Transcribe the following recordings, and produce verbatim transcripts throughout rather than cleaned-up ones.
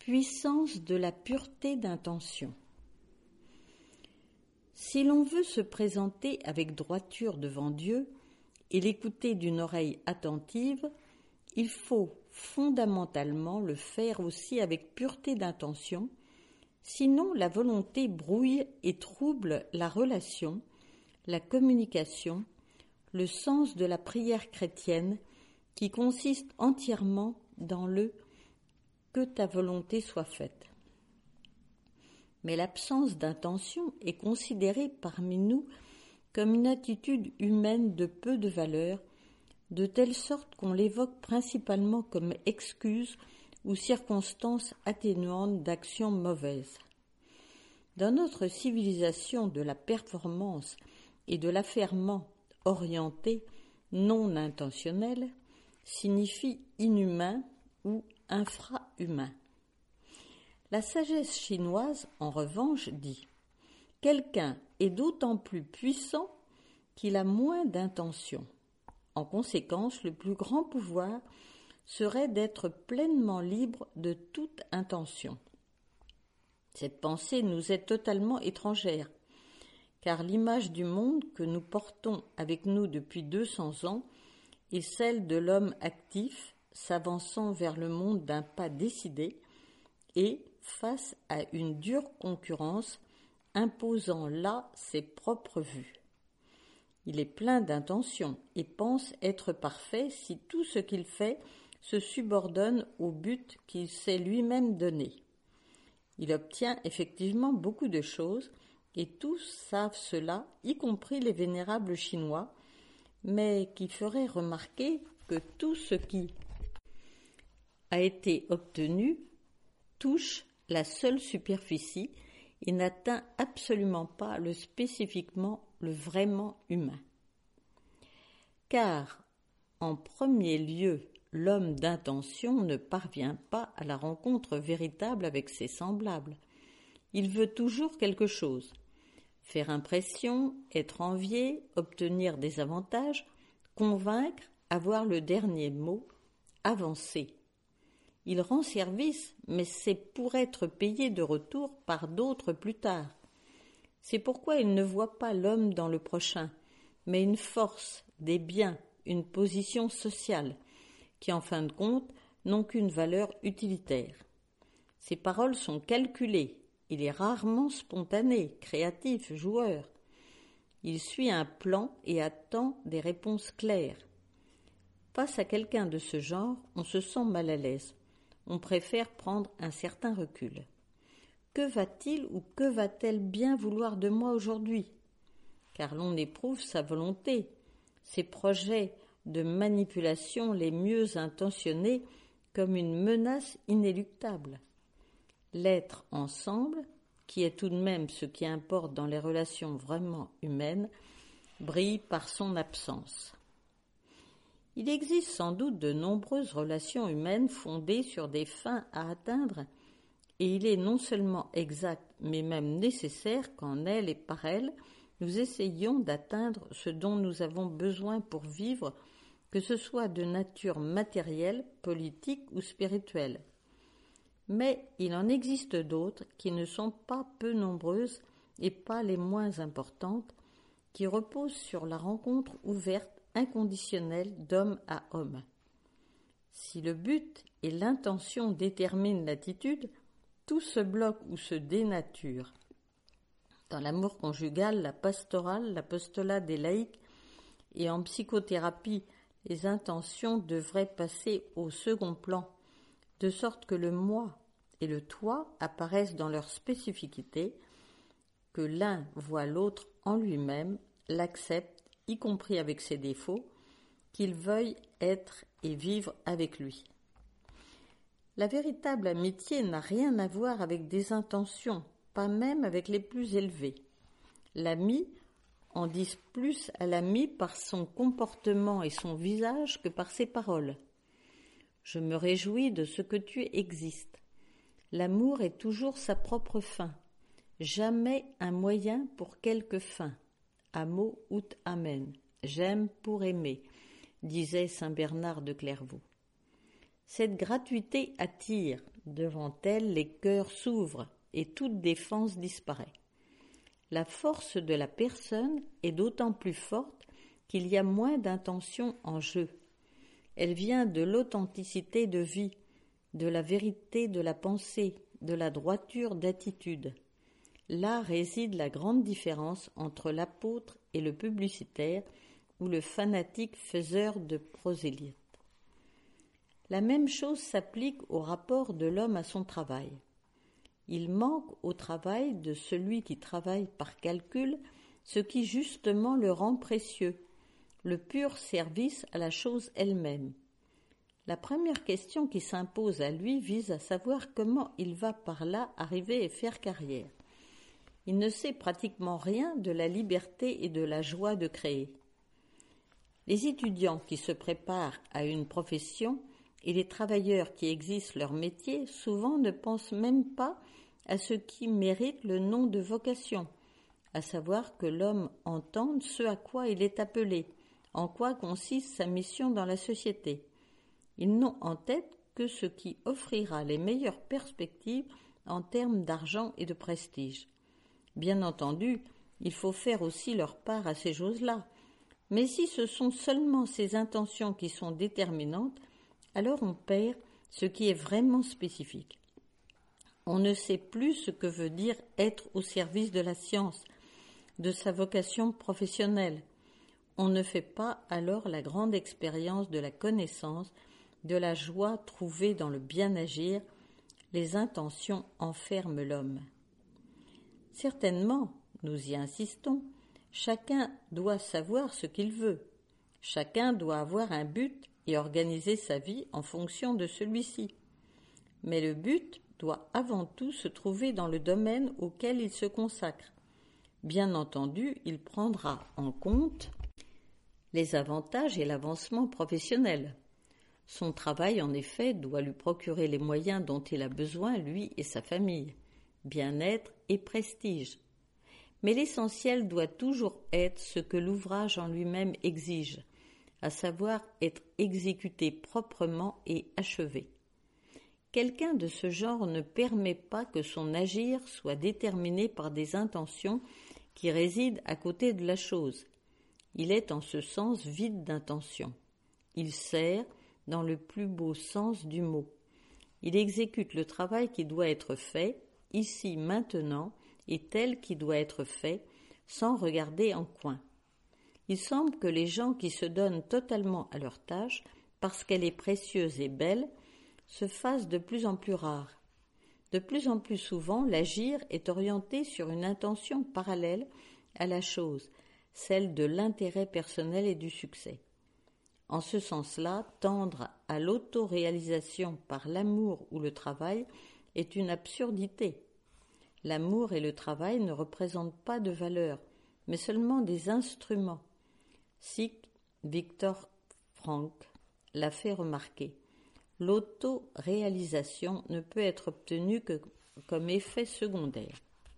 Puissance de la pureté d'intention. Si l'on veut se présenter avec droiture devant Dieu et l'écouter d'une oreille attentive, il faut fondamentalement le faire aussi avec pureté d'intention, sinon la volonté brouille et trouble la relation, la communication, le sens de la prière chrétienne qui consiste entièrement dans le « que ta volonté soit faite ». Mais l'absence d'intention est considérée parmi nous comme une attitude humaine de peu de valeur, de telle sorte qu'on l'évoque principalement comme excuse ou circonstance atténuante d'actions mauvaises. Dans notre civilisation de la performance et de l'affairement orienté, non intentionnel, signifie inhumain ou infra-humain. La sagesse chinoise, en revanche, dit « Quelqu'un est d'autant plus puissant qu'il a moins d'intention. En conséquence, le plus grand pouvoir serait d'être pleinement libre de toute intention. » Cette pensée nous est totalement étrangère, car l'image du monde que nous portons avec nous depuis deux cents ans est celle de l'homme actif, s'avançant vers le monde d'un pas décidé et face à une dure concurrence, imposant là ses propres vues. Il est plein d'intentions et pense être parfait si tout ce qu'il fait se subordonne au but qu'il s'est lui-même donné. Il obtient effectivement beaucoup de choses, et tous savent cela, y compris les vénérables Chinois, mais qui feraient remarquer que tout ce qui a été obtenu touche la seule superficie et n'atteint absolument pas le spécifiquement le vraiment humain. Car, en premier lieu, l'homme d'intention ne parvient pas à la rencontre véritable avec ses semblables. Il veut toujours quelque chose, faire impression, être envié, obtenir des avantages, convaincre, avoir le dernier mot, avancer. Il rend service, mais c'est pour être payé de retour par d'autres plus tard. C'est pourquoi il ne voit pas l'homme dans le prochain, mais une force, des biens, une position sociale, qui en fin de compte n'ont qu'une valeur utilitaire. Ses paroles sont calculées, il est rarement spontané, créatif, joueur. Il suit un plan et attend des réponses claires. Face à quelqu'un de ce genre, on se sent mal à l'aise. On préfère prendre un certain recul. Que va-t-il ou que va-t-elle bien vouloir de moi aujourd'hui ? Car l'on éprouve sa volonté, ses projets de manipulation les mieux intentionnés comme une menace inéluctable. L'être ensemble, qui est tout de même ce qui importe dans les relations vraiment humaines, brille par son absence. Il existe sans doute de nombreuses relations humaines fondées sur des fins à atteindre, et il est non seulement exact, mais même nécessaire qu'en elles et par elles, nous essayions d'atteindre ce dont nous avons besoin pour vivre, que ce soit de nature matérielle, politique ou spirituelle. Mais il en existe d'autres qui ne sont pas peu nombreuses et pas les moins importantes, qui reposent sur la rencontre ouverte inconditionnelle d'homme à homme. Si le but et l'intention déterminent l'attitude, tout se bloque ou se dénature. Dans l'amour conjugal, la pastorale, l'apostolat des laïcs et en psychothérapie, les intentions devraient passer au second plan, de sorte que le moi et le toi apparaissent dans leur spécificité, que l'un voit l'autre en lui-même, l'accepte, y compris avec ses défauts, qu'il veuille être et vivre avec lui. La véritable amitié n'a rien à voir avec des intentions, pas même avec les plus élevées. L'ami en dit plus à l'ami par son comportement et son visage que par ses paroles. Je me réjouis de ce que tu existes. L'amour est toujours sa propre fin, jamais un moyen pour quelque fin. Amo ut amen. J'aime pour aimer, disait saint Bernard de Clairvaux. Cette gratuité attire, devant elle les cœurs s'ouvrent et toute défense disparaît. La force de la personne est d'autant plus forte qu'il y a moins d'intention en jeu. Elle vient de l'authenticité de vie, de la vérité de la pensée, de la droiture d'attitude. Là réside la grande différence entre l'apôtre et le publicitaire ou le fanatique faiseur de prosélytes. La même chose s'applique au rapport de l'homme à son travail. Il manque au travail de celui qui travaille par calcul ce qui justement le rend précieux, le pur service à la chose elle-même. La première question qui s'impose à lui vise à savoir comment il va par là arriver et faire carrière. Il ne sait pratiquement rien de la liberté et de la joie de créer. Les étudiants qui se préparent à une profession et les travailleurs qui exercent leur métier souvent ne pensent même pas à ce qui mérite le nom de vocation, à savoir que l'homme entende ce à quoi il est appelé, en quoi consiste sa mission dans la société. Ils n'ont en tête que ce qui offrira les meilleures perspectives en termes d'argent et de prestige. Bien entendu, il faut faire aussi leur part à ces choses-là, mais si ce sont seulement ces intentions qui sont déterminantes, alors on perd ce qui est vraiment spécifique. On ne sait plus ce que veut dire être au service de la science, de sa vocation professionnelle. On ne fait pas alors la grande expérience de la connaissance, de la joie trouvée dans le bien agir. Les intentions enferment l'homme. Certainement, nous y insistons, chacun doit savoir ce qu'il veut. Chacun doit avoir un but et organiser sa vie en fonction de celui-ci. Mais le but doit avant tout se trouver dans le domaine auquel il se consacre. Bien entendu, il prendra en compte les avantages et l'avancement professionnel. Son travail, en effet, doit lui procurer les moyens dont il a besoin, lui et sa famille, bien-être et prestige. Mais l'essentiel doit toujours être ce que l'ouvrage en lui-même exige, à savoir être exécuté proprement et achevé. Quelqu'un de ce genre ne permet pas que son agir soit déterminé par des intentions qui résident à côté de la chose. Il est en ce sens vide d'intention. Il sert dans le plus beau sens du mot. Il exécute le travail qui doit être fait, ici, maintenant, et tel qui doit être fait, sans regarder en coin. Il semble que les gens qui se donnent totalement à leur tâche, parce qu'elle est précieuse et belle, se fassent de plus en plus rares. De plus en plus souvent, l'agir est orienté sur une intention parallèle à la chose, celle de l'intérêt personnel et du succès. En ce sens-là, tendre à l'autoréalisation par l'amour ou le travail est une absurdité. L'amour et le travail ne représentent pas de valeur, mais seulement des instruments. Sir Viktor Frankl l'a fait remarquer. L'autoréalisation ne peut être obtenue que comme effet secondaire.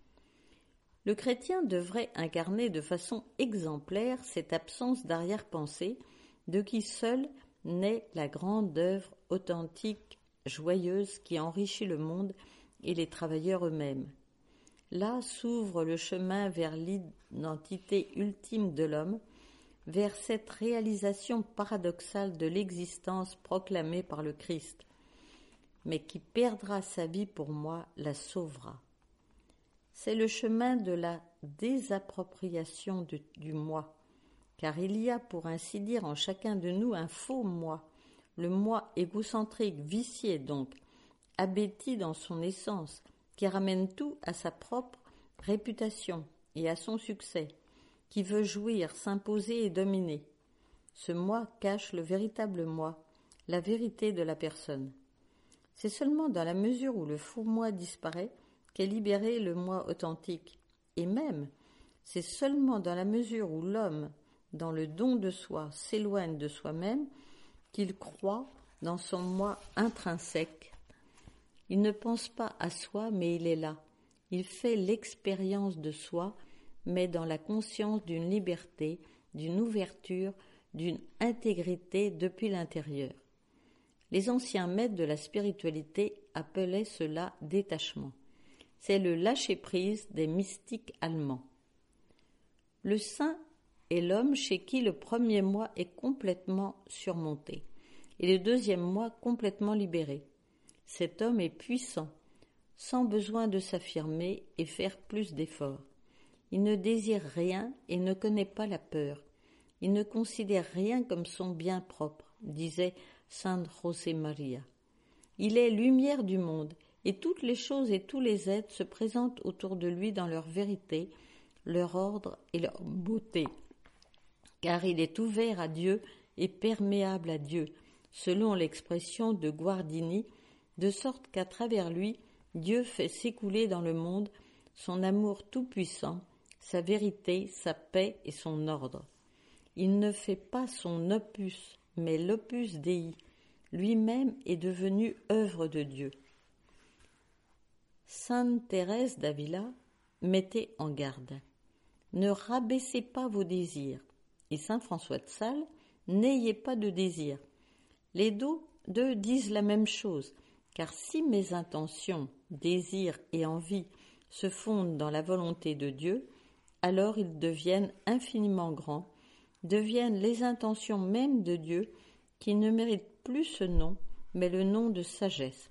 Le chrétien devrait incarner de façon exemplaire cette absence d'arrière-pensée de qui seule naît la grande œuvre authentique, joyeuse qui enrichit le monde et les travailleurs eux-mêmes. Là s'ouvre le chemin vers l'identité ultime de l'homme, vers cette réalisation paradoxale de l'existence proclamée par le Christ. Mais qui perdra sa vie pour moi la sauvera. C'est le chemin de la désappropriation du, du moi, car il y a, pour ainsi dire, en chacun de nous un faux moi, le moi égocentrique, vicié donc, abêti dans son essence, qui ramène tout à sa propre réputation et à son succès, qui veut jouir, s'imposer et dominer. Ce moi cache le véritable moi, la vérité de la personne. C'est seulement dans la mesure où le faux moi disparaît qu'est libéré le moi authentique. Et même, c'est seulement dans la mesure où l'homme, dans le don de soi, s'éloigne de soi-même, qu'il croit dans son moi intrinsèque. Il ne pense pas à soi, mais il est là. Il fait l'expérience de soi, mais dans la conscience d'une liberté, d'une ouverture, d'une intégrité depuis l'intérieur. Les anciens maîtres de la spiritualité appelaient cela détachement. C'est le lâcher-prise des mystiques allemands. Le saint est l'homme chez qui le premier moi est complètement surmonté et le deuxième moi complètement libéré. Cet homme est puissant, sans besoin de s'affirmer et faire plus d'efforts. Il ne désire rien et ne connaît pas la peur. Il ne considère rien comme son bien propre, disait Sainte José Maria. Il est lumière du monde, et toutes les choses et tous les êtres se présentent autour de lui dans leur vérité, leur ordre et leur beauté. Car il est ouvert à Dieu et perméable à Dieu, selon l'expression de Guardini, de sorte qu'à travers lui, Dieu fait s'écouler dans le monde son amour tout-puissant, sa vérité, sa paix et son ordre. Il ne fait pas son opus, mais l'opus Dei. Lui-même est devenu œuvre de Dieu. Sainte Thérèse d'Avila mettait en garde. Ne rabaissez pas vos désirs. Et saint François de Sales, n'ayez pas de désirs. Les deux disent la même chose, car si mes intentions, désirs et envies se fondent dans la volonté de Dieu, alors ils deviennent infiniment grands, deviennent les intentions mêmes de Dieu qui ne méritent plus ce nom, mais le nom de sagesse.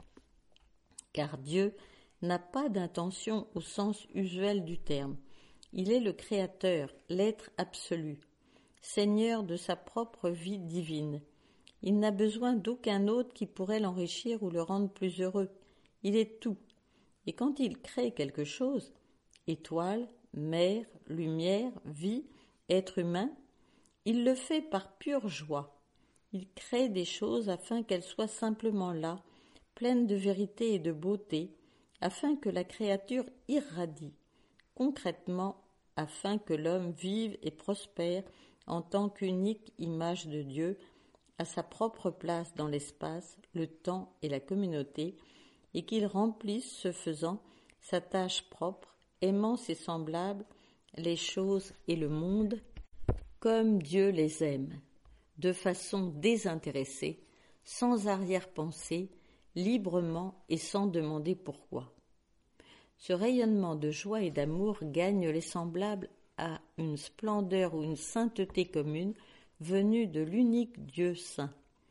Car Dieu n'a pas d'intention au sens usuel du terme. Il est le Créateur, l'être absolu, Seigneur de sa propre vie divine. Il n'a besoin d'aucun autre qui pourrait l'enrichir ou le rendre plus heureux. Il est tout. Et quand il crée quelque chose, étoile, mer, lumière, vie, être humain, il le fait par pure joie. Il crée des choses afin qu'elles soient simplement là, pleines de vérité et de beauté, afin que la créature irradie, concrètement, afin que l'homme vive et prospère en tant qu'unique image de Dieu, à sa propre place dans l'espace, le temps et la communauté, et qu'il remplisse, ce faisant, sa tâche propre, aimant ses semblables, les choses et le monde, comme Dieu les aime, de façon désintéressée, sans arrière-pensée, librement et sans demander pourquoi. Ce rayonnement de joie et d'amour gagne les semblables à une splendeur ou une sainteté commune venue de l'unique Dieu saint.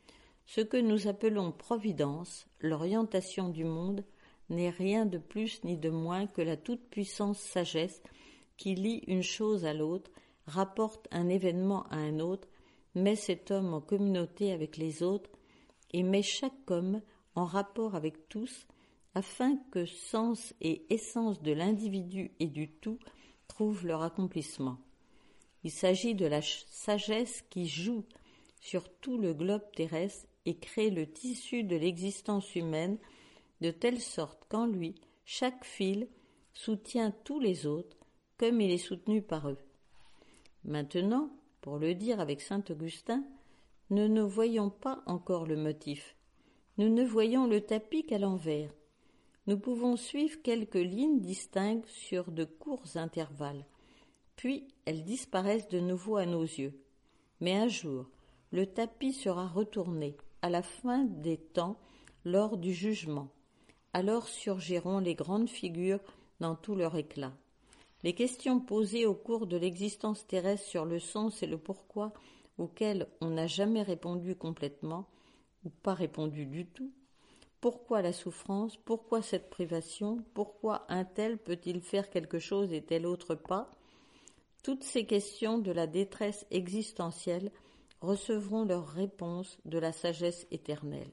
Ce que nous appelons providence, l'orientation du monde, n'est rien de plus ni de moins que la toute-puissante sagesse qui lie une chose à l'autre, rapporte un événement à un autre, met cet homme en communauté avec les autres et met chaque homme en rapport avec tous, afin que sens et essence de l'individu et du tout trouvent leur accomplissement. Il s'agit de la sagesse qui joue sur tout le globe terrestre et crée le tissu de l'existence humaine de telle sorte qu'en lui, chaque fil soutient tous les autres comme il est soutenu par eux. Maintenant, pour le dire avec saint Augustin, nous ne voyons pas encore le motif. Nous ne voyons le tapis qu'à l'envers. Nous pouvons suivre quelques lignes distinctes sur de courts intervalles, puis elles disparaissent de nouveau à nos yeux. Mais un jour, le tapis sera retourné, à la fin des temps, lors du jugement. Alors surgiront les grandes figures dans tout leur éclat. Les questions posées au cours de l'existence terrestre sur le sens et le pourquoi, auxquelles on n'a jamais répondu complètement, ou pas répondu du tout. Pourquoi la souffrance? Pourquoi cette privation? Pourquoi un tel peut-il faire quelque chose et tel autre pas? Toutes ces questions de la détresse existentielle recevront leur réponse de la sagesse éternelle.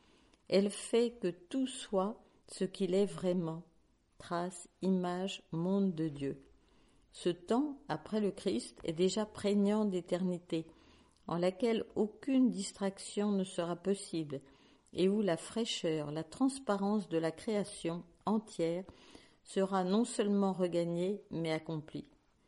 Elle fait que tout soit ce qu'il est vraiment, trace, image, monde de Dieu. Ce temps, après le Christ, est déjà prégnant d'éternité, en laquelle aucune distraction ne sera possible, et où la fraîcheur, la transparence de la création entière sera non seulement regagnée, mais accomplie.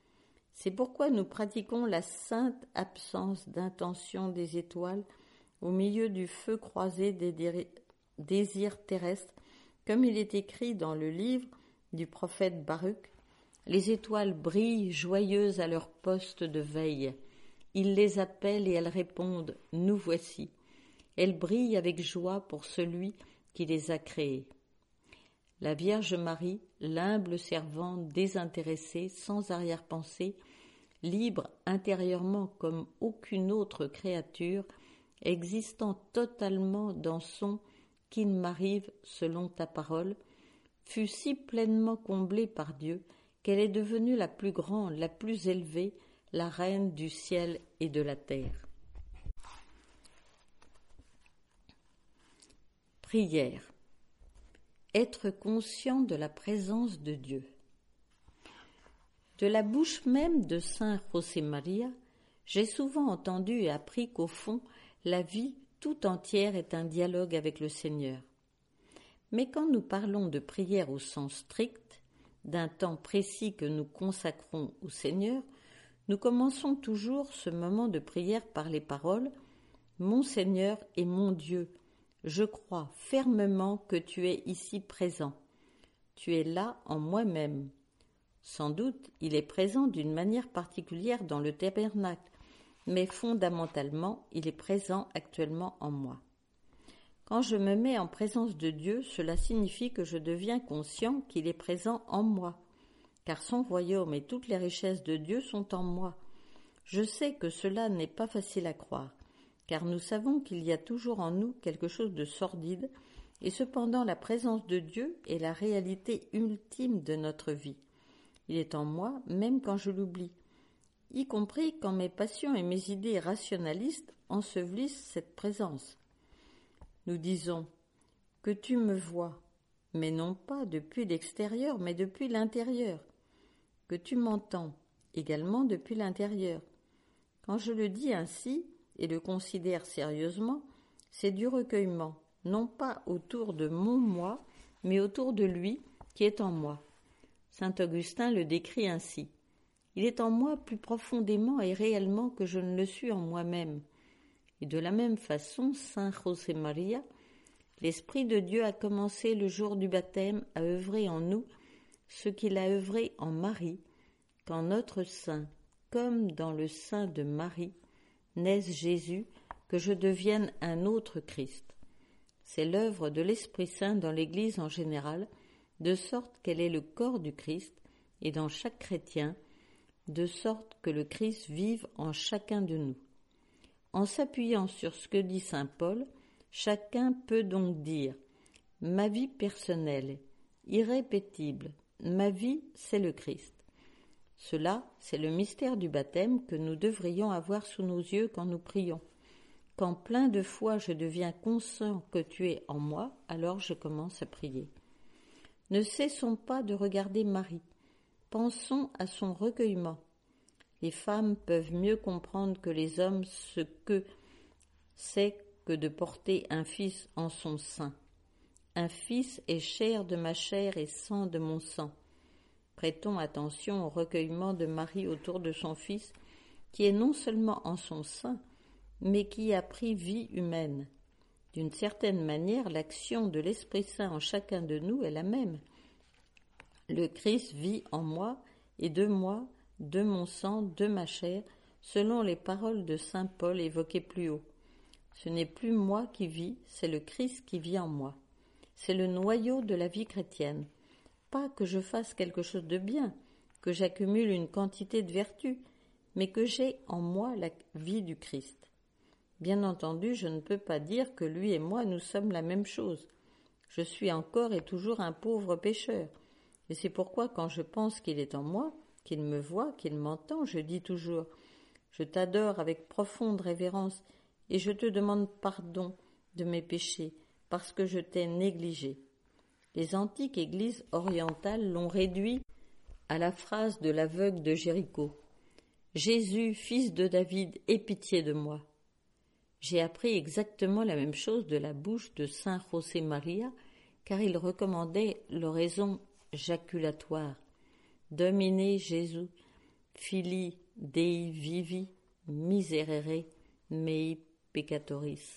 C'est pourquoi nous pratiquons la sainte absence d'intention des étoiles au milieu du feu croisé des dé- désirs terrestres, comme il est écrit dans le livre du prophète Baruch. Les étoiles brillent joyeuses à leur poste de veille. Il les appelle et elles répondent « Nous voici ». elles brillent avec joie pour celui qui les a créées. La Vierge Marie, l'humble servante désintéressée, sans arrière-pensée, libre intérieurement comme aucune autre créature, existant totalement dans son « qu'il m'arrive selon ta parole », fut si pleinement comblée par Dieu qu'elle est devenue la plus grande, la plus élevée, la reine du ciel et de la terre. Prière. Être conscient de la présence de Dieu. De la bouche même de saint José María, j'ai souvent entendu et appris qu'au fond, la vie tout entière est un dialogue avec le Seigneur. Mais quand nous parlons de prière au sens strict, d'un temps précis que nous consacrons au Seigneur, nous commençons toujours ce moment de prière par les paroles « Mon Seigneur et mon Dieu, je crois fermement que tu es ici présent. Tu es là en moi-même. » Sans doute, il est présent d'une manière particulière dans le tabernacle, mais fondamentalement, il est présent actuellement en moi. Quand je me mets en présence de Dieu, cela signifie que je deviens conscient qu'il est présent en moi, car son royaume et toutes les richesses de Dieu sont en moi. Je sais que cela n'est pas facile à croire, car nous savons qu'il y a toujours en nous quelque chose de sordide, et cependant la présence de Dieu est la réalité ultime de notre vie. Il est en moi même quand je l'oublie, y compris quand mes passions et mes idées rationalistes ensevelissent cette présence. Nous disons « que tu me vois », mais non pas depuis l'extérieur, mais depuis l'intérieur. « Que tu m'entends », également depuis l'intérieur. Quand je le dis ainsi, et le considère sérieusement, c'est du recueillement, non pas autour de mon moi, mais autour de lui qui est en moi. Saint Augustin le décrit ainsi. Il est en moi plus profondément et réellement que je ne le suis en moi-même. Et de la même façon, Saint José María, l'Esprit de Dieu a commencé le jour du baptême à œuvrer en nous ce qu'il a œuvré en Marie, quand notre sein, comme dans le sein de Marie, naisse Jésus, que je devienne un autre Christ. C'est l'œuvre de l'Esprit Saint dans l'Église en général, de sorte qu'elle est le corps du Christ, et dans chaque chrétien, de sorte que le Christ vive en chacun de nous. En s'appuyant sur ce que dit saint Paul, chacun peut donc dire « Ma vie personnelle, irrépétible, ma vie, c'est le Christ ». Cela, c'est le mystère du baptême que nous devrions avoir sous nos yeux quand nous prions. Quand plein de foi je deviens conscient que tu es en moi, alors je commence à prier. Ne cessons pas de regarder Marie. Pensons à son recueillement. Les femmes peuvent mieux comprendre que les hommes ce que c'est que de porter un fils en son sein. Un fils est chair de ma chair et sang de mon sang. Prêtons attention au recueillement de Marie autour de son Fils, qui est non seulement en son sein, mais qui a pris vie humaine. D'une certaine manière, l'action de l'Esprit Saint en chacun de nous est la même. Le Christ vit en moi et de moi, de mon sang, de ma chair, selon les paroles de saint Paul évoquées plus haut. Ce n'est plus moi qui vis, c'est le Christ qui vit en moi. C'est le noyau de la vie chrétienne. Pas que je fasse quelque chose de bien, que j'accumule une quantité de vertus, mais que j'ai en moi la vie du Christ. Bien entendu, je ne peux pas dire que lui et moi nous sommes la même chose. Je suis encore et toujours un pauvre pécheur. Et c'est pourquoi quand je pense qu'il est en moi, qu'il me voit, qu'il m'entend, je dis toujours « Je t'adore avec profonde révérence et je te demande pardon de mes péchés parce que je t'ai négligé. » Les antiques églises orientales l'ont réduit à la phrase de l'aveugle de Jéricho. « Jésus, fils de David, aie pitié de moi. » J'ai appris exactement la même chose de la bouche de saint José María, car il recommandait l'oraison jaculatoire. « Domine Jésus, Filii Dei vivi, miserere mei peccatoris. »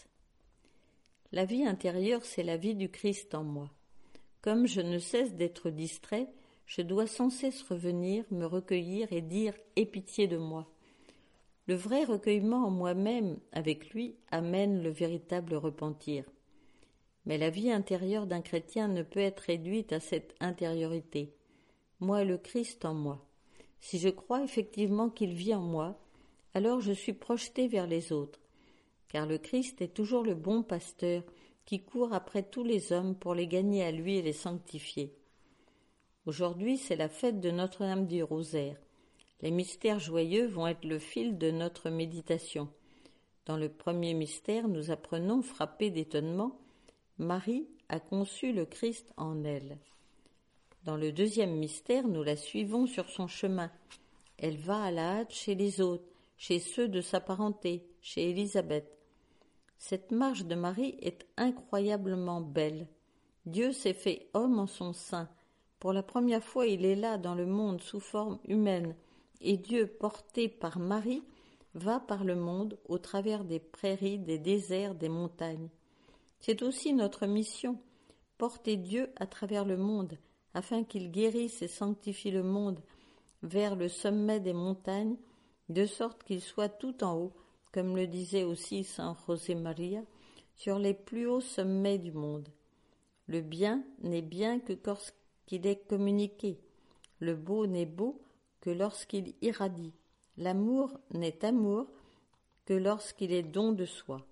La vie intérieure, c'est la vie du Christ en moi. Comme je ne cesse d'être distrait, je dois sans cesse revenir, me recueillir et dire « Aie pitié de moi ». Le vrai recueillement en moi-même avec lui amène le véritable repentir. Mais la vie intérieure d'un chrétien ne peut être réduite à cette intériorité. Moi et le Christ en moi. Si je crois effectivement qu'il vit en moi, alors je suis projeté vers les autres, car le Christ est toujours le bon pasteur qui court après tous les hommes pour les gagner à lui et les sanctifier. Aujourd'hui, c'est la fête de Notre-Dame du Rosaire. Les mystères joyeux vont être le fil de notre méditation. Dans le premier mystère, nous apprenons, frappés d'étonnement, Marie a conçu le Christ en elle. Dans le deuxième mystère, nous la suivons sur son chemin. Elle va à la hâte chez les autres, chez ceux de sa parenté, chez Élisabeth. Cette marche de Marie est incroyablement belle. Dieu s'est fait homme en son sein. Pour la première fois, il est là dans le monde sous forme humaine, et Dieu, porté par Marie, va par le monde au travers des prairies, des déserts, des montagnes. C'est aussi notre mission, porter Dieu à travers le monde, afin qu'il guérisse et sanctifie le monde vers le sommet des montagnes, de sorte qu'il soit tout en haut, comme le disait aussi saint José Maria, sur les plus hauts sommets du monde. Le bien n'est bien que lorsqu'il est communiqué, le beau n'est beau que lorsqu'il irradie, l'amour n'est amour que lorsqu'il est don de soi.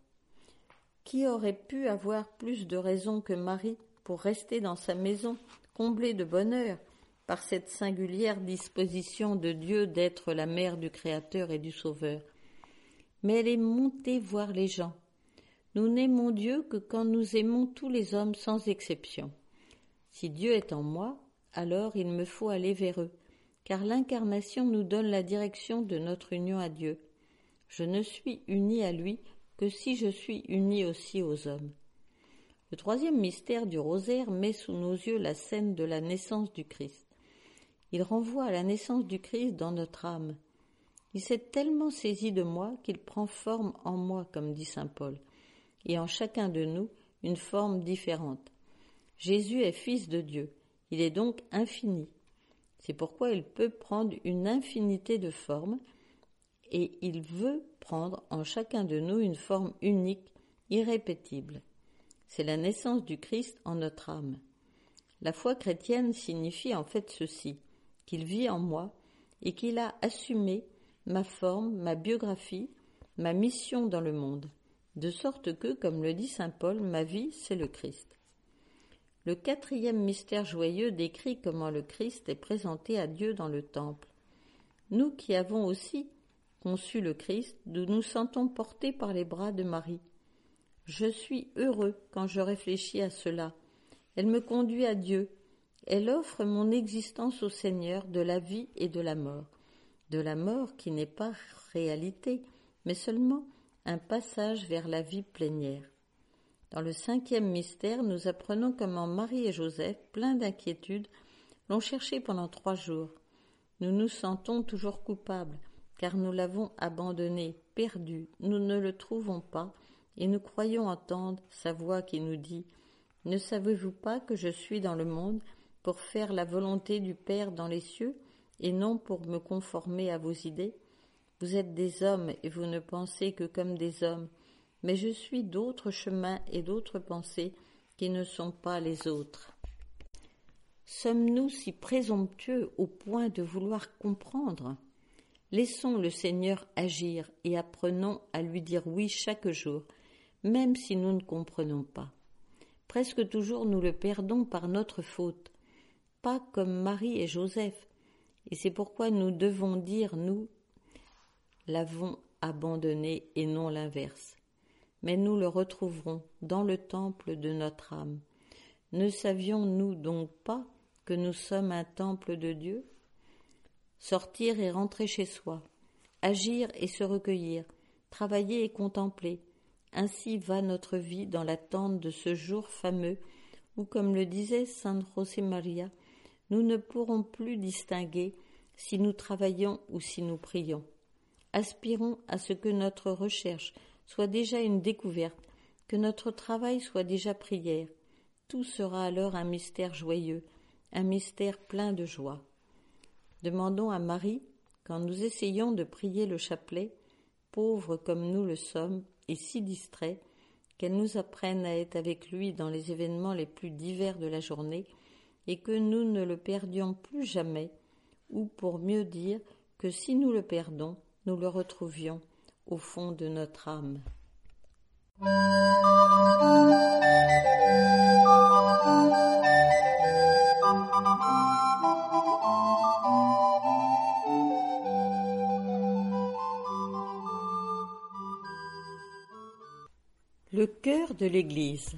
Qui aurait pu avoir plus de raison que Marie pour rester dans sa maison, comblée de bonheur, par cette singulière disposition de Dieu d'être la mère du Créateur et du Sauveur. Mais elle est montée voir les gens. Nous n'aimons Dieu que quand nous aimons tous les hommes sans exception. Si Dieu est en moi, alors il me faut aller vers eux, car l'incarnation nous donne la direction de notre union à Dieu. Je ne suis unie à lui que si je suis unie aussi aux hommes. Le troisième mystère du rosaire met sous nos yeux la scène de la naissance du Christ. Il renvoie à la naissance du Christ dans notre âme. Il s'est tellement saisi de moi qu'il prend forme en moi, comme dit saint Paul, et en chacun de nous une forme différente. Jésus est fils de Dieu, il est donc infini. C'est pourquoi il peut prendre une infinité de formes, et il veut prendre en chacun de nous une forme unique, irrépétible. C'est la naissance du Christ en notre âme. La foi chrétienne signifie en fait ceci, qu'il vit en moi et qu'il a assumé ma forme, ma biographie, ma mission dans le monde, de sorte que, comme le dit saint Paul, ma vie, c'est le Christ. Le quatrième mystère joyeux décrit comment le Christ est présenté à Dieu dans le temple. Nous qui avons aussi conçu le Christ, nous nous sentons portés par les bras de Marie. Je suis heureux quand je réfléchis à cela. Elle me conduit à Dieu. Elle offre mon existence au Seigneur de la vie et de la mort. De la mort qui n'est pas réalité, mais seulement un passage vers la vie plénière. Dans le cinquième mystère, nous apprenons comment Marie et Joseph, pleins d'inquiétude, l'ont cherché pendant trois jours. Nous nous sentons toujours coupables, car nous l'avons abandonné, perdu, nous ne le trouvons pas, et nous croyons entendre sa voix qui nous dit « Ne savez-vous pas que je suis dans le monde pour faire la volonté du Père dans les cieux, et non pour me conformer à vos idées? Vous êtes des hommes, et vous ne pensez que comme des hommes, mais je suis d'autres chemins et d'autres pensées qui ne sont pas les autres. » Sommes-nous si présomptueux au point de vouloir comprendre? Laissons le Seigneur agir et apprenons à lui dire oui chaque jour, même si nous ne comprenons pas. Presque toujours nous le perdons par notre faute, pas comme Marie et Joseph, et c'est pourquoi nous devons dire nous l'avons abandonné et non l'inverse. Mais nous le retrouverons dans le temple de notre âme. Ne savions-nous donc pas que nous sommes un temple de Dieu? Sortir et rentrer chez soi, agir et se recueillir, travailler et contempler, ainsi va notre vie dans l'attente de ce jour fameux où, comme le disait saint José Maria, nous ne pourrons plus distinguer si nous travaillons ou si nous prions. Aspirons à ce que notre recherche soit déjà une découverte, que notre travail soit déjà prière. Tout sera alors un mystère joyeux, un mystère plein de joie. Demandons à Marie, quand nous essayons de prier le chapelet, pauvres comme nous le sommes et si distraits, qu'elle nous apprenne à être avec lui dans les événements les plus divers de la journée et que nous ne le perdions plus jamais, ou pour mieux dire que si nous le perdons, nous le retrouvions au fond de notre âme. Le cœur de l'Église.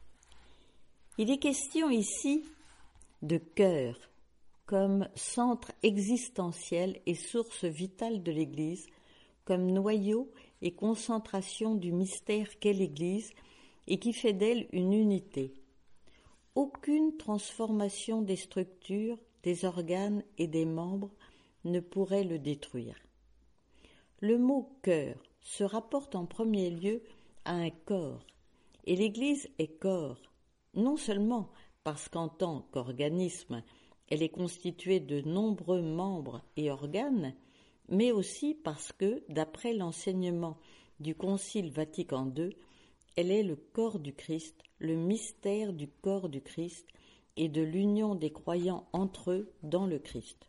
Il est question ici de cœur comme centre existentiel et source vitale de l'Église, comme noyau et concentration du mystère qu'est l'Église et qui fait d'elle une unité. Aucune transformation des structures, des organes et des membres ne pourrait le détruire. Le mot « cœur » se rapporte en premier lieu à un corps, et l'Église est corps, non seulement parce qu'en tant qu'organisme, elle est constituée de nombreux membres et organes, mais aussi parce que, d'après l'enseignement du Concile Vatican deux, elle est le corps du Christ, le mystère du corps du Christ et de l'union des croyants entre eux dans le Christ.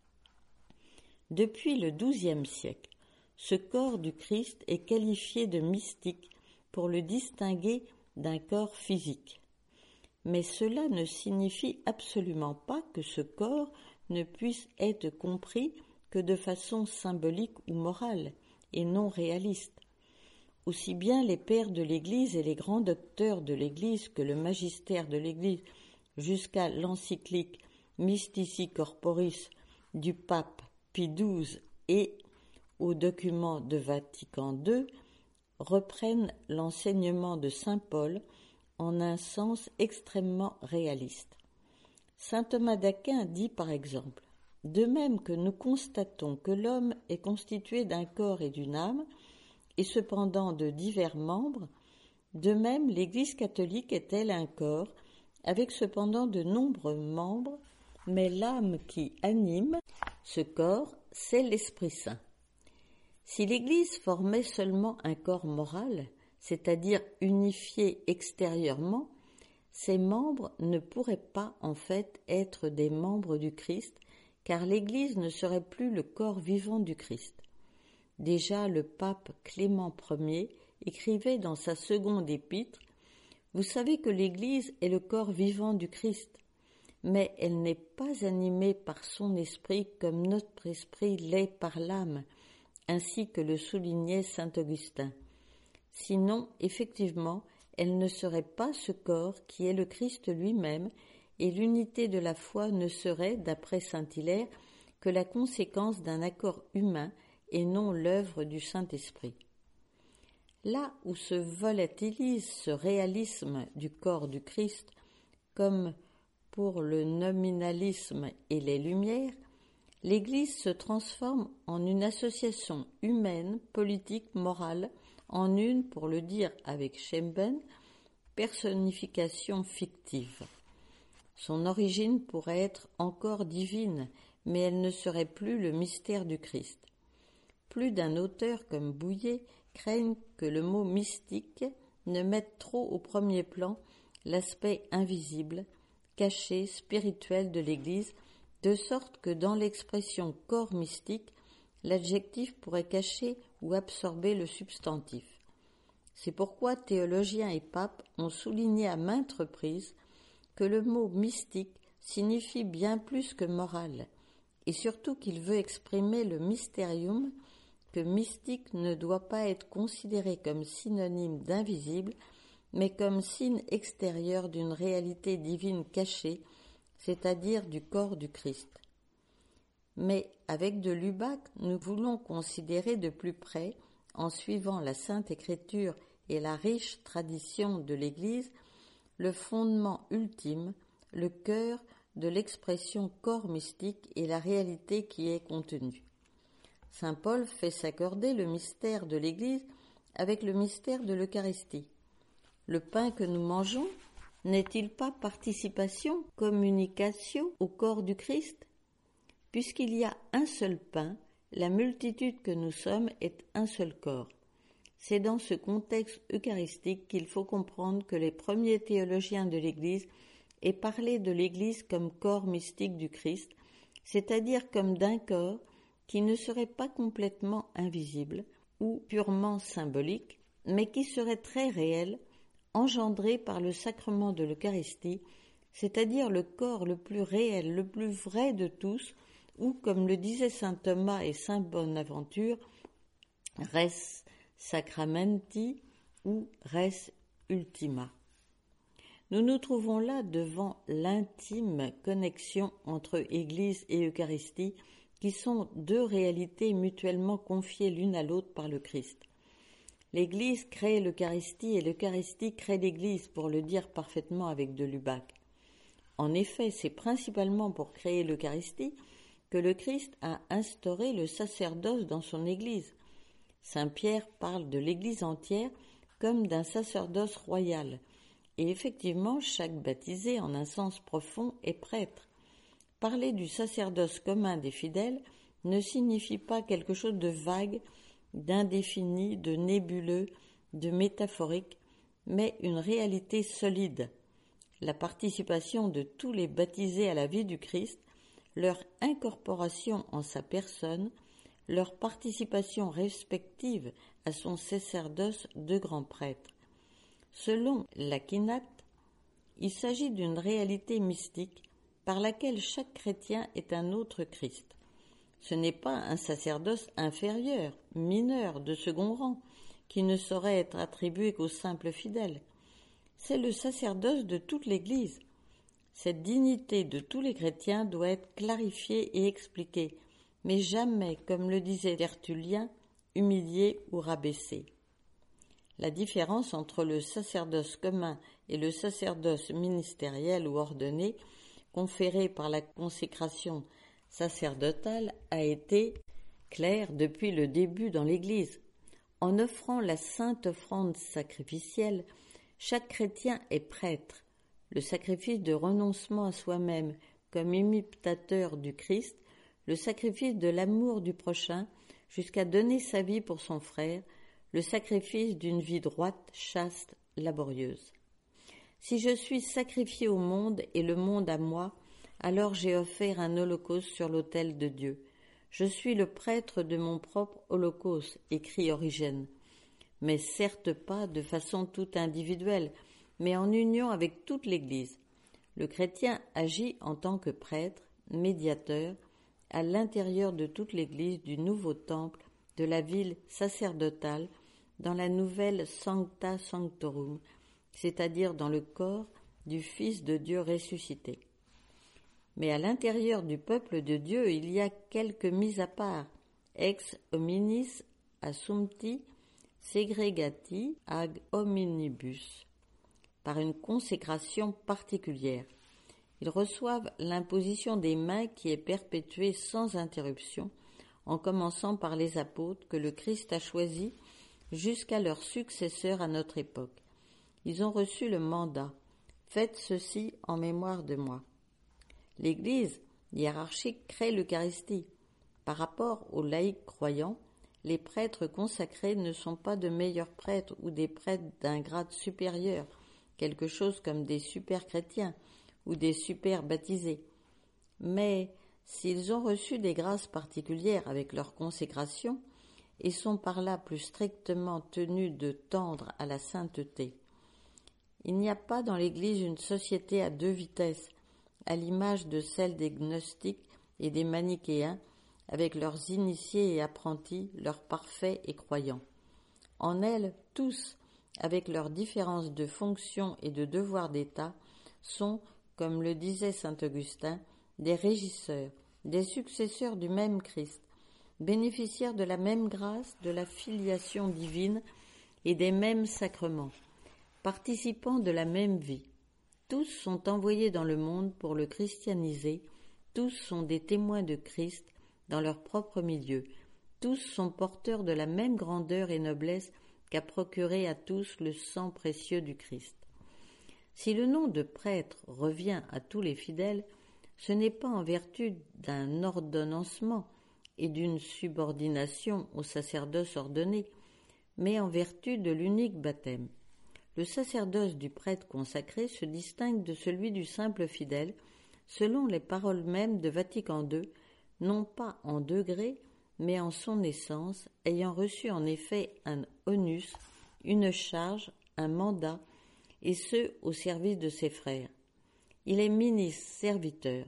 Depuis le douzième siècle, ce corps du Christ est qualifié de mystique pour le distinguer d'un corps physique. Mais cela ne signifie absolument pas que ce corps ne puisse être compris que de façon symbolique ou morale, et non réaliste. Aussi bien les pères de l'Église et les grands docteurs de l'Église que le magistère de l'Église, jusqu'à l'encyclique Mystici Corporis du pape Pie douze et aux documents de Vatican deux, reprennent l'enseignement de saint Paul en un sens extrêmement réaliste. Saint Thomas d'Aquin dit par exemple « De même que nous constatons que l'homme est constitué d'un corps et d'une âme, et cependant de divers membres, de même l'Église catholique est-elle un corps, avec cependant de nombreux membres, mais l'âme qui anime ce corps, c'est l'Esprit Saint. Si l'Église formait seulement un corps moral, c'est-à-dire unifié extérieurement, ses membres ne pourraient pas en fait être des membres du Christ, car l'Église ne serait plus le corps vivant du Christ. Déjà le pape Clément Ier écrivait dans sa seconde épître « Vous savez que l'Église est le corps vivant du Christ, mais elle n'est pas animée par son esprit comme notre esprit l'est par l'âme, ainsi que le soulignait saint Augustin. Sinon, effectivement, elle ne serait pas ce corps qui est le Christ lui-même, et l'unité de la foi ne serait, d'après saint Hilaire, que la conséquence d'un accord humain et non l'œuvre du Saint-Esprit. Là où se volatilise ce réalisme du corps du Christ, comme pour le nominalisme et les Lumières, l'Église se transforme en une association humaine, politique, morale, en une, pour le dire avec Schemben, personnification fictive. Son origine pourrait être encore divine, mais elle ne serait plus le mystère du Christ. Plus d'un auteur comme Bouillet craignent que le mot mystique ne mette trop au premier plan l'aspect invisible, caché, spirituel de l'Église, de sorte que dans l'expression corps mystique, l'adjectif pourrait cacher ou absorber le substantif. C'est pourquoi théologiens et papes ont souligné à maintes reprises que le mot mystique signifie bien plus que moral, et surtout qu'il veut exprimer le mystérium, que mystique ne doit pas être considéré comme synonyme d'invisible, mais comme signe extérieur d'une réalité divine cachée, c'est-à-dire du corps du Christ. Mais avec de Lubac, nous voulons considérer de plus près, en suivant la Sainte Écriture et la riche tradition de l'Église, le fondement ultime, le cœur de l'expression corps mystique et la réalité qui y est contenue. Saint Paul fait s'accorder le mystère de l'Église avec le mystère de l'Eucharistie. Le pain que nous mangeons n'est-il pas participation, communication au corps du Christ? Puisqu'il y a un seul pain La multitude que nous sommes est un seul corps. C'est dans ce contexte eucharistique qu'il faut comprendre que les premiers théologiens de l'Église aient parlé de l'Église comme corps mystique du Christ, c'est-à-dire comme d'un corps qui ne serait pas complètement invisible ou purement symbolique, mais qui serait très réel, engendré par le sacrement de l'Eucharistie, c'est-à-dire le corps le plus réel, le plus vrai de tous, ou, comme le disaient saint Thomas et saint Bonaventure, res sacramenti ou res ultima. Nous nous trouvons là devant l'intime connexion entre Église et Eucharistie, qui sont deux réalités mutuellement confiées l'une à l'autre par le Christ. L'Église crée l'Eucharistie et l'Eucharistie crée l'Église, pour le dire parfaitement avec de Lubac. En effet, c'est principalement pour créer l'Eucharistie que le Christ a instauré le sacerdoce dans son Église. Saint Pierre parle de l'Église entière comme d'un sacerdoce royal, et effectivement chaque baptisé en un sens profond est prêtre. Parler du sacerdoce commun des fidèles ne signifie pas quelque chose de vague, d'indéfini, de nébuleux, de métaphorique, mais une réalité solide. La participation de tous les baptisés à la vie du Christ, leur incorporation en sa personne, leur participation respective à son sacerdoce de grand prêtre. Selon l'Akinat, il s'agit d'une réalité mystique par laquelle chaque chrétien est un autre Christ. Ce n'est pas un sacerdoce inférieur, mineur, de second rang, qui ne saurait être attribué qu'aux simples fidèles. C'est le sacerdoce de toute l'Église. Cette dignité de tous les chrétiens doit être clarifiée et expliquée, mais jamais, comme le disait Tertullien, humiliée ou rabaissée. La différence entre le sacerdoce commun et le sacerdoce ministériel ou ordonné, conféré par la consécration sacerdotale, a été claire depuis le début dans l'Église. En offrant la sainte offrande sacrificielle, chaque chrétien est prêtre. Le sacrifice de renoncement à soi-même comme imitateur du Christ, le sacrifice de l'amour du prochain jusqu'à donner sa vie pour son frère, le sacrifice d'une vie droite, chaste, laborieuse. Si je suis sacrifié au monde et le monde à moi, alors j'ai offert un holocauste sur l'autel de Dieu. Je suis le prêtre de mon propre holocauste, écrit Origène, mais certes pas de façon toute individuelle, mais en union avec toute l'Église. Le chrétien agit en tant que prêtre, médiateur, à l'intérieur de toute l'Église du nouveau temple, de la ville sacerdotale, dans la nouvelle Sancta Sanctorum, c'est-à-dire dans le corps du Fils de Dieu ressuscité. Mais à l'intérieur du peuple de Dieu, il y a quelques mises à part, ex hominis assumpti, segregati ag hominibus, par une consécration particulière. Ils reçoivent l'imposition des mains qui est perpétuée sans interruption, en commençant par les apôtres que le Christ a choisis jusqu'à leurs successeurs à notre époque. Ils ont reçu le mandat « Faites ceci en mémoire de moi ». L'Église hiérarchique crée l'Eucharistie. Par rapport aux laïcs croyants, les prêtres consacrés ne sont pas de meilleurs prêtres ou des prêtres d'un grade supérieur, quelque chose comme des super chrétiens ou des super baptisés. Mais s'ils ont reçu des grâces particulières avec leur consécration et sont par là plus strictement tenus de tendre à la sainteté. Il n'y a pas dans l'Église une société à deux vitesses, à l'image de celle des gnostiques et des manichéens, avec leurs initiés et apprentis, leurs parfaits et croyants. En elle, tous, avec leurs différences de fonction et de devoir d'État, sont, comme le disait saint Augustin, des régisseurs, des successeurs du même Christ, bénéficiaires de la même grâce, de la filiation divine et des mêmes sacrements, participants de la même vie. Tous sont envoyés dans le monde pour le christianiser, tous sont des témoins de Christ dans leur propre milieu, tous sont porteurs de la même grandeur et noblesse qu'a procuré à tous le sang précieux du Christ. Si le nom de prêtre revient à tous les fidèles, ce n'est pas en vertu d'un ordonnancement et d'une subordination au sacerdoce ordonné, mais en vertu de l'unique baptême. Le sacerdoce du prêtre consacré se distingue de celui du simple fidèle, selon les paroles mêmes de Vatican deux, non pas en degré, mais en son essence, ayant reçu en effet un onus, une charge, un mandat, et ce au service de ses frères. Il est ministre serviteur.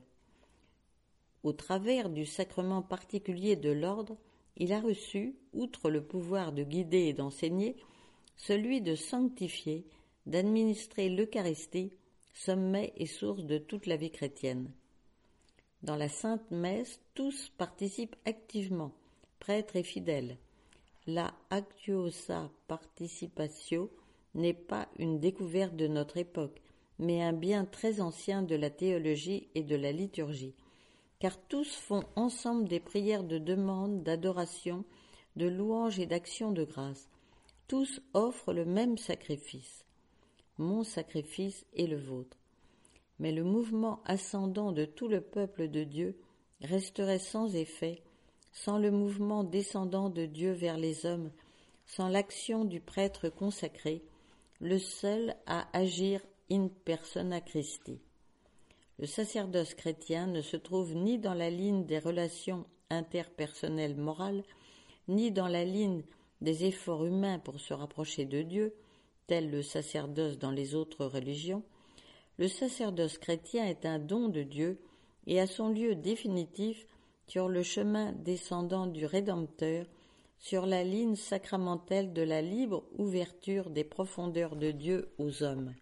Au travers du sacrement particulier de l'ordre, il a reçu, outre le pouvoir de guider et d'enseigner, celui de sanctifier, d'administrer l'Eucharistie, sommet et source de toute la vie chrétienne. Dans la Sainte Messe, tous participent activement, prêtres et fidèles. La actuosa participatio n'est pas une découverte de notre époque, mais un bien très ancien de la théologie et de la liturgie, car tous font ensemble des prières de demande, d'adoration, de louange et d'action de grâce. Tous offrent le même sacrifice. Mon sacrifice est le vôtre. Mais le mouvement ascendant de tout le peuple de Dieu resterait sans effet, sans le mouvement descendant de Dieu vers les hommes, sans l'action du prêtre consacré, le seul à agir in persona Christi. Le sacerdoce chrétien ne se trouve ni dans la ligne des relations interpersonnelles morales, ni dans la ligne des efforts humains pour se rapprocher de Dieu, tel le sacerdoce dans les autres religions. Le sacerdoce chrétien est un don de Dieu et a son lieu définitif sur le chemin descendant du Rédempteur, sur la ligne sacramentelle de la libre ouverture des profondeurs de Dieu aux hommes.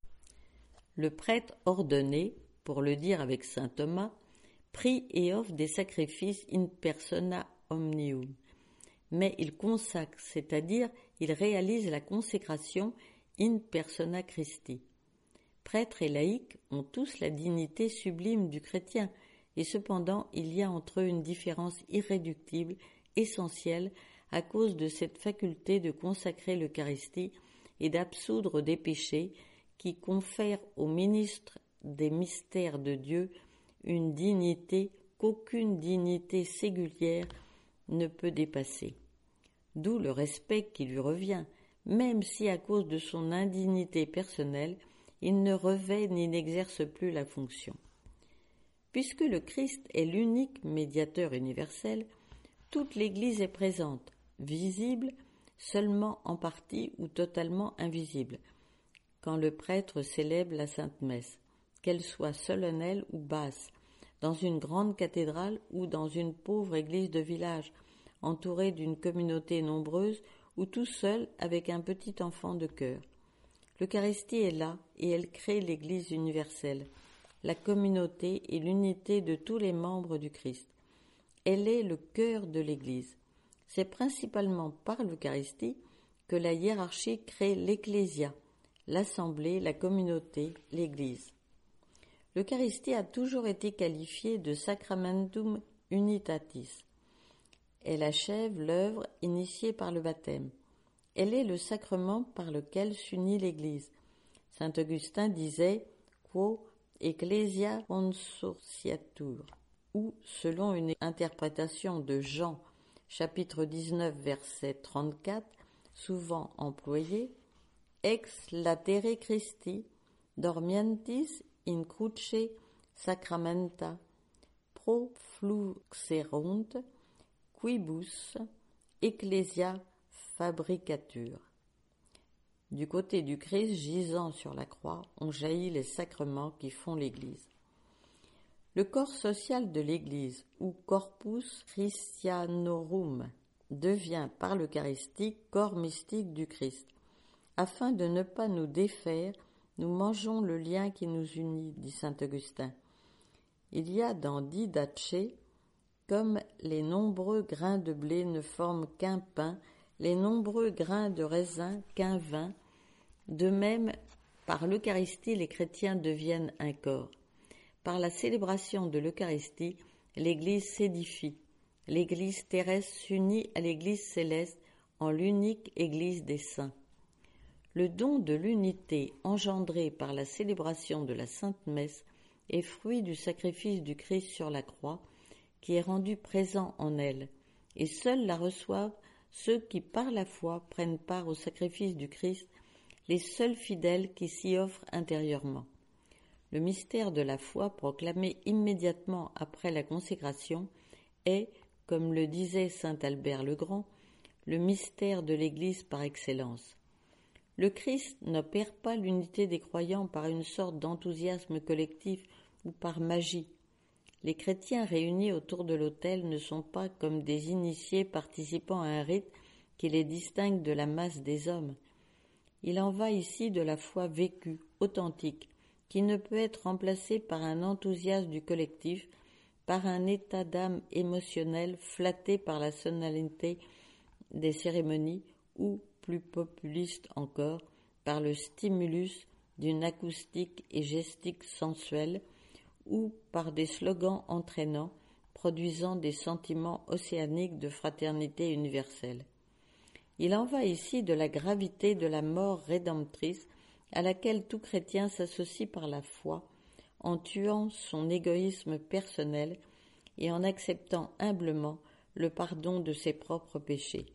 Le prêtre ordonné, pour le dire avec saint Thomas, prie et offre des sacrifices in persona omnium. Mais il consacre, c'est-à-dire il réalise la consécration in persona Christi. Prêtres et laïcs ont tous la dignité sublime du chrétien, et cependant il y a entre eux une différence irréductible, essentielle, à cause de cette faculté de consacrer l'Eucharistie et d'absoudre des péchés qui confère aux ministres des mystères de Dieu une dignité qu'aucune dignité singulière ne peut dépasser. D'où le respect qui lui revient, même si à cause de son indignité personnelle, il ne revêt ni n'exerce plus la fonction. Puisque le Christ est l'unique médiateur universel, toute l'Église est présente, visible, seulement en partie ou totalement invisible, quand le prêtre célèbre la Sainte Messe, qu'elle soit solennelle ou basse, dans une grande cathédrale ou dans une pauvre église de village, entourée d'une communauté nombreuse ou tout seul avec un petit enfant de cœur. L'Eucharistie est là et elle crée l'Église universelle, la communauté et l'unité de tous les membres du Christ. Elle est le cœur de l'Église. C'est principalement par l'Eucharistie que la hiérarchie crée l'Ecclésia, l'Assemblée, la communauté, l'Église. L'Eucharistie a toujours été qualifiée de sacramentum unitatis. Elle achève l'œuvre initiée par le baptême. Elle est le sacrement par lequel s'unit l'Église. Saint Augustin disait « Quo ecclesia consortiatur » ou, selon une interprétation de Jean, chapitre dix-neuf, verset trente-quatre, souvent employée, « Ex latere Christi, dormientis in cruce sacramenta, profluxerunt, quibus ecclesia fabricatur ». Du côté du Christ gisant sur la croix, ont jailli les sacrements qui font l'Église. Le corps social de l'Église, ou corpus Christianorum, devient par l'Eucharistie corps mystique du Christ. Afin de ne pas nous défaire, nous mangeons le lien qui nous unit, dit saint Augustin. Il y a dans Didache, comme les nombreux grains de blé ne forment qu'un pain, les nombreux grains de raisin qu'un vin, de même, par l'Eucharistie, les chrétiens deviennent un corps. Par la célébration de l'Eucharistie, l'Église s'édifie. L'Église terrestre s'unit à l'Église céleste en l'unique Église des saints. Le don de l'unité engendré par la célébration de la Sainte Messe est fruit du sacrifice du Christ sur la croix qui est rendu présent en elle, et seuls la reçoivent ceux qui par la foi prennent part au sacrifice du Christ, les seuls fidèles qui s'y offrent intérieurement. Le mystère de la foi proclamé immédiatement après la consécration est, comme le disait saint Albert le Grand, le mystère de l'Église par excellence. Le Christ n'opère pas l'unité des croyants par une sorte d'enthousiasme collectif ou par magie. Les chrétiens réunis autour de l'autel ne sont pas comme des initiés participant à un rite qui les distingue de la masse des hommes. Il en va ici de la foi vécue, authentique, qui ne peut être remplacée par un enthousiasme du collectif, par un état d'âme émotionnel flatté par la solennité des cérémonies ou, plus populiste encore, par le stimulus d'une acoustique et gestique sensuelle ou par des slogans entraînants produisant des sentiments océaniques de fraternité universelle. Il en va ici de la gravité de la mort rédemptrice à laquelle tout chrétien s'associe par la foi, en tuant son égoïsme personnel et en acceptant humblement le pardon de ses propres péchés.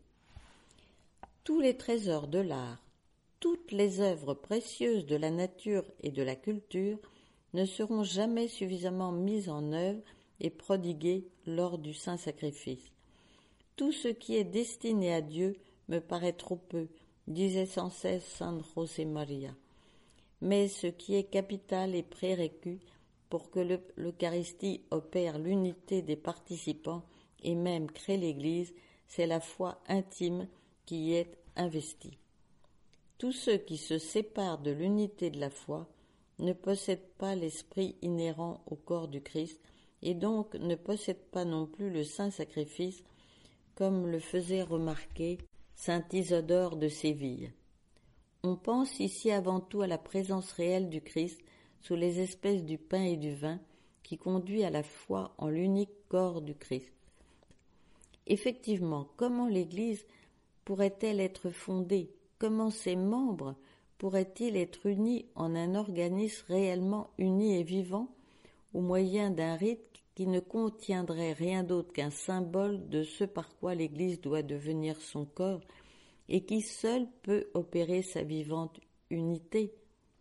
Tous les trésors de l'art, toutes les œuvres précieuses de la nature et de la culture ne seront jamais suffisamment mises en œuvre et prodiguées lors du saint sacrifice. Tout ce qui est destiné à Dieu me paraît trop peu, disait sans cesse saint José Maria. Mais ce qui est capital et prérequis pour que le, l'Eucharistie opère l'unité des participants et même crée l'Église, c'est la foi intime qui y est investie. Tous ceux qui se séparent de l'unité de la foi ne possèdent pas l'esprit inhérent au corps du Christ et donc ne possèdent pas non plus le saint sacrifice, comme le faisait remarquer saint Isidore de Séville. On pense ici avant tout à la présence réelle du Christ sous les espèces du pain et du vin qui conduit à la foi en l'unique corps du Christ. Effectivement, comment l'Église pourrait-elle être fondée? Comment ses membres pourraient-ils être unis en un organisme réellement uni et vivant au moyen d'un rite qui ne contiendrait rien d'autre qu'un symbole de ce par quoi l'Église doit devenir son corps et qui seul peut opérer sa vivante unité?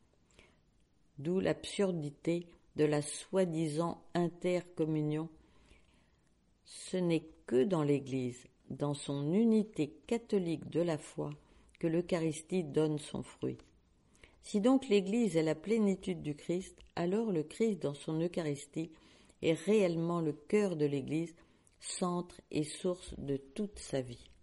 D'où l'absurdité de la soi-disant intercommunion. Ce n'est que dans l'Église, dans son unité catholique de la foi, que l'Eucharistie donne son fruit. Si donc l'Église est la plénitude du Christ, alors le Christ dans son Eucharistie est réellement le cœur de l'Église, centre et source de toute sa vie.